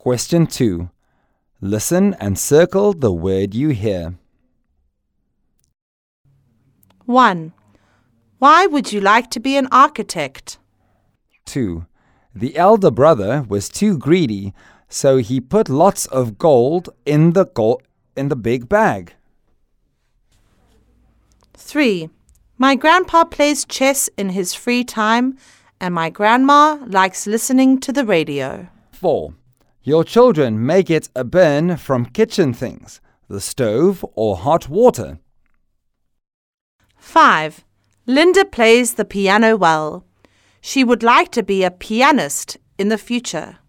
Question 2. Listen and circle the word you hear. 1. Why would you like to be an architect? 2. The elder brother was too greedy, so he put lots of gold in the big bag. 3. My grandpa plays chess in his free time, and my grandma likes listening to the radio. 4. Your children may get a burn from kitchen things, the stove or hot water. 5. Linda plays the piano well. She would like to be a pianist in the future.